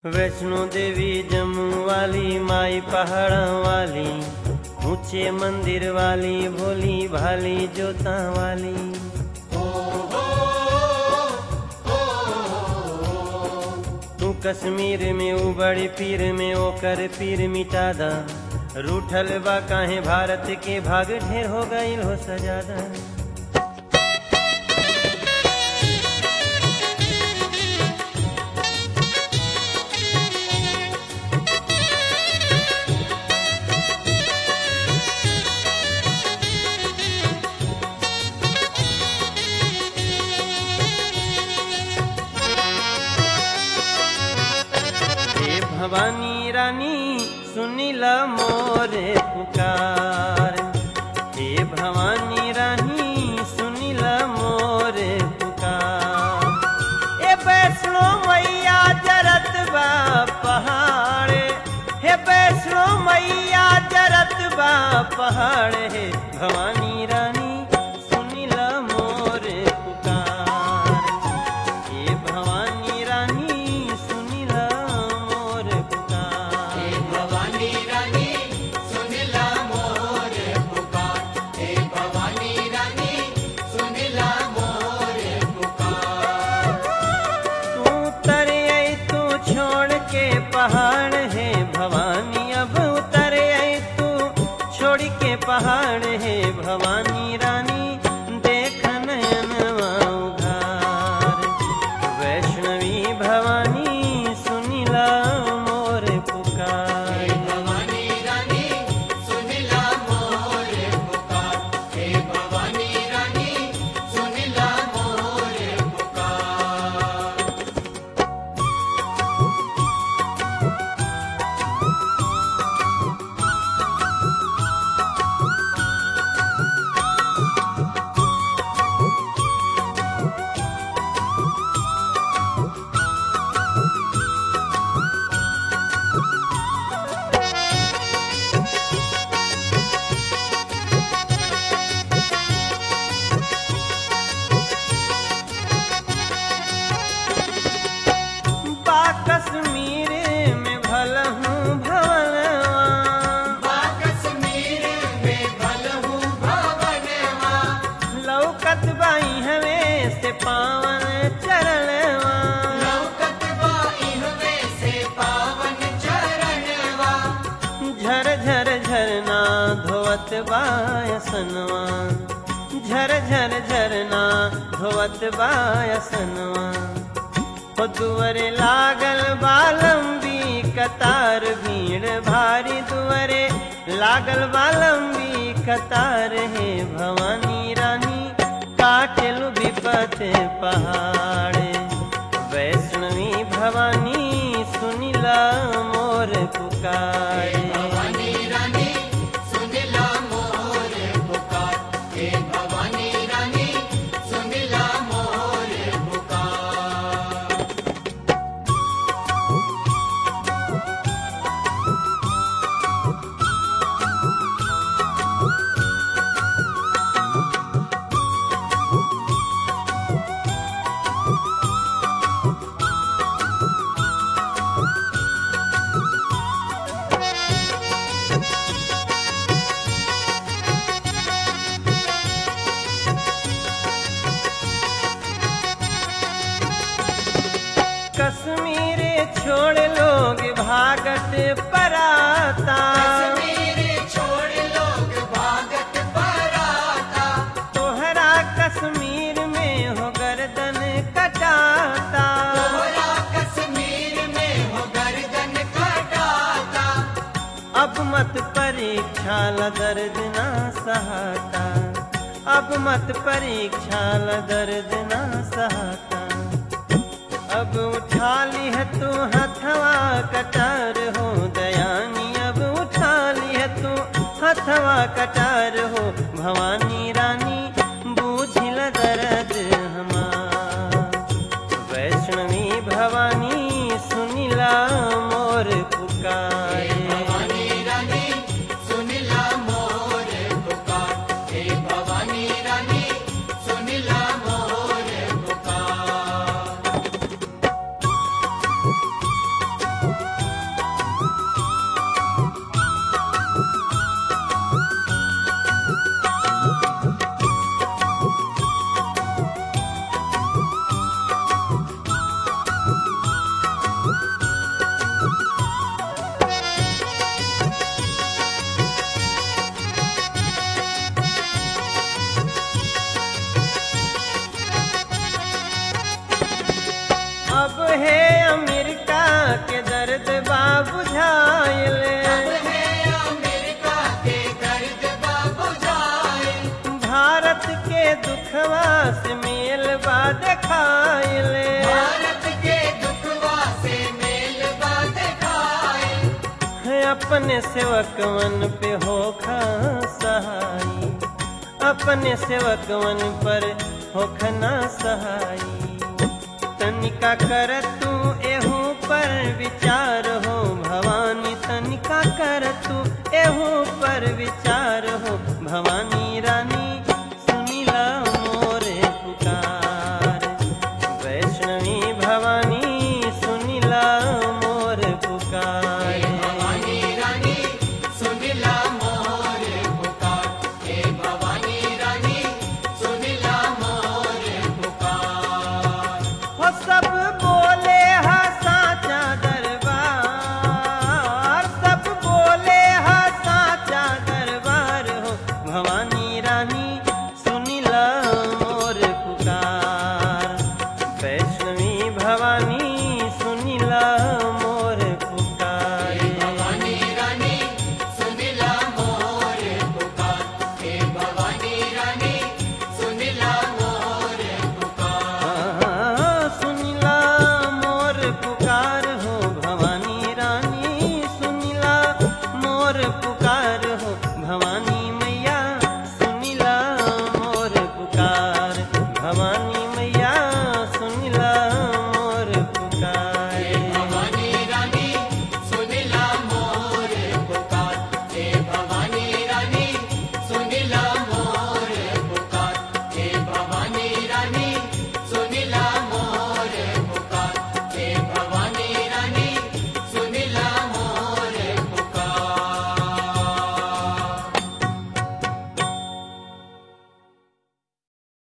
वैष्णो देवी जम्मू वाली माई पहाड़ा वाली, ऊंचे मंदिर वाली, भोली भाली जोता वाली। तू कश्मीर में उबड़ी पीर में ओकर पीर मिटादा, रूठल बा काहे भारत के भाग ढेर हो गईल हो सजादा। भवानी रानी सुनिला मोरे पुकार, हे भवानी रानी सुनिला मोरे पुकार। ए वैष्णो मैया जरत बा पहाड़, हे वैष्णो मैया जरत बा पहाड़, हे भवानी रानी सुनिला मोरे पुकार, हे भवानी रानी पहाड़ है भवानी, अब उतर आई तू छोड़ के पहाड़ है भवानी रानी, देख नयनवा उघार। वैष्णवी भवानी सुनिला मोर पुकार, भवानी रानी सुनिला मोर पुकार, हे भवानी रानी सुनिला मोर पुकार। कश्मीर में भलहूँ भवनवा, कश्मीर में भलहूँ भवनवा, लौकत बाई हवे से पावन चरणवा, लौकत बाई हवे से पावन चरणवा। झर झर झरना धोवत बायसनवा, झर झर झरना धोवत बायसनवा। दुवरे लागल बालंबी कतार, भीड़ भारी दुवरे लागल बालंबी कतार, हे भवानी रानी काटेलु विपत पहाड़। वैष्णवी भवानी सुनिला मोर पुकार, भवानी रानी सुनिला मोर पुकार, हे भवानी रानी सुनिला मोर पुकार। कश्मीर छोड़ लोग भागत पराता, कश्मीर छोड़ लोग भागत पराता, तोहरा कश्मीर में हो गर्दन कटाता, तोहरा कश्मीर में हो गर्दन कटाता। अब मत परीक्षा ला दर्द ना सहाता, अब मत परीक्षा ला दर्द ना सहाता। अब उठा ली है तू हथवा कटार हो दयानी, अब उठा ली है तू हथवा कटार हो भवानी रानी, बूझिल दर्द हमार। वैष्णवी भवानी सुनिला मोर पुकार, भवानी रानी सुनिला मोर पुकार, हे भवानी रानी सुनिला मोर पुकार। अपने सेवकवन पे होखा सहाई, अपने सेवकवन पर होखना सहाई। तनिका कर तू एहू पर विचार हो भवानी, तनिका कर तू एहू पर विचार